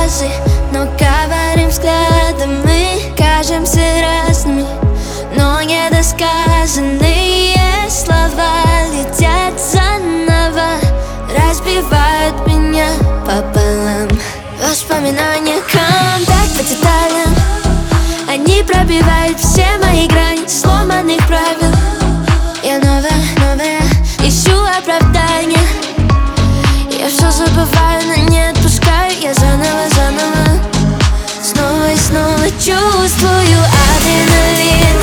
фразы, но говорим взглядом. Мы кажемся разными, но недосказанные слова летят заново, разбивают меня пополам. Воспоминания, контакт по деталям, они пробивают все мои грани сломанных правил. Я новая, ищу оправдания. Я все забываю, но не отпускаю. Я заново, снова и снова чувствую адреналин.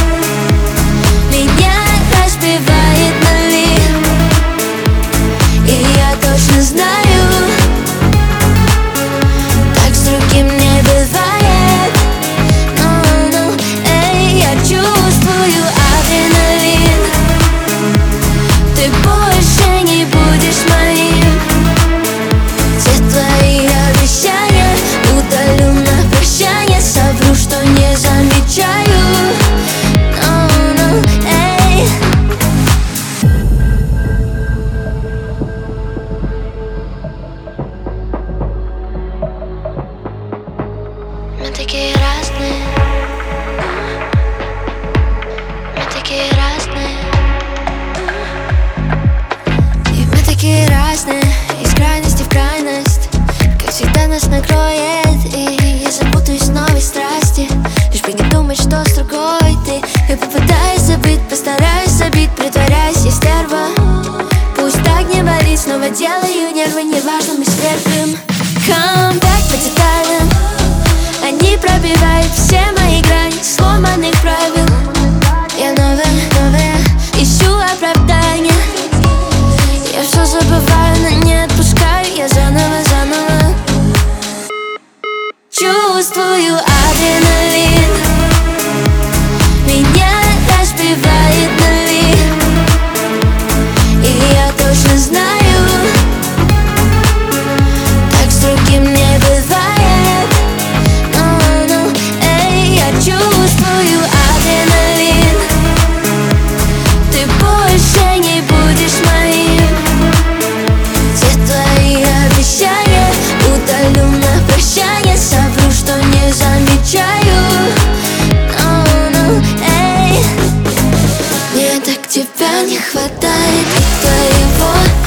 Меня разбивает на вин, и я точно знаю, так с другим не бывает. Ну, эй, я чувствую адреналин. Ты больше не будешь моим. Все твои обещания удалю на прощание. Совру, что не замечаю. Ну, эй. Мы такие разные, мы такие разные, и мы такие разные, из крайности в крайность. Как всегда нас накроет, и я запутаюсь в новой страсти, лишь бы не думать, что с другой ты. Я попытаюсь забыть, постараюсь забить, притворяюсь, я стерва. Пусть так не болит, снова делаю нервы, неважно, мы стерпим. Контакт по деталям, они пробивают все мои грани сломанных правил. Я новая, ищу оправдания. Я все забываю, но не отпускаю. Я заново чувствую адреналин. Меня разбивает на вин, и я точно знаю, так с другим не бывает. Ну, эй, я чувствую адреналин. Ты больше не будешь моим. Все твои обещания удалю на прощание. Совру, что не замечаю. Ну, эй. Мне так тебя не хватает, и твоего